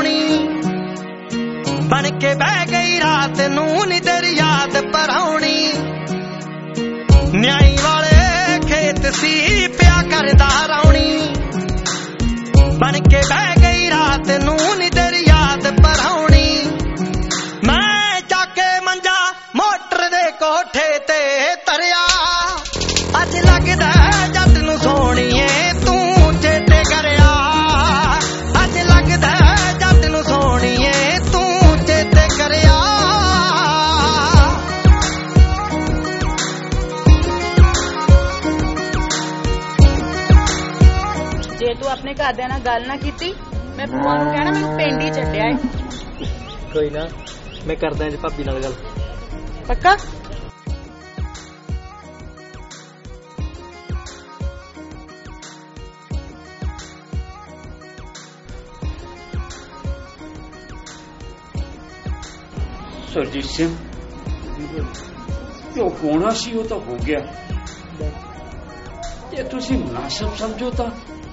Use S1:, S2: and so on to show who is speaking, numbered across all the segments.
S1: पराउणी बन के बह गई रात नू नी तेरी याद पराउणी न्याई वाले खेत सी प्या करदा राउणी बन के बह गई रात नू नी तेरी याद पराउणी मैं जाके मंजा मोटर दे कोठे ते तरिया अज लगदा जट नू सोहणीए तू चेते करया अज लगदा जट नू सोहणीए तू चेते करया
S2: जे तू अपने घरदिਆਂ ਨਾਲ ਗੱਲ ਨਾ ਕੀਤੀ मैं ਭੂਆ ਨੂੰ ਕਹਿਣਾ ਮੈਨੂੰ ਪਿੰਡ ਹੀ ਛੱਡਿਆ ਏ
S3: कोई ना मैं करदा जी भाभी नाल गल
S2: पक्का
S4: सरजीत सिंह जो होना सी वो तो हो गया जे तुसी मुनासिब समझो तो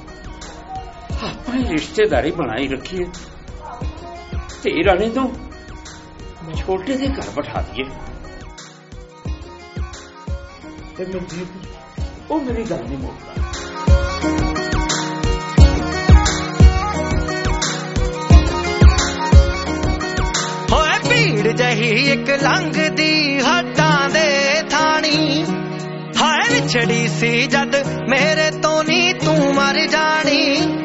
S4: अपनी रिश्तेदारी बनाई रखिए ते राणे तो छोटे दे घर बैठा दिए वो मेरी गल नहीं मोड़ता
S1: भीड़ जही एक लंघदी हटां दे थानी हाय विछड़ी सी जद मेरे तो नी तू मर जानी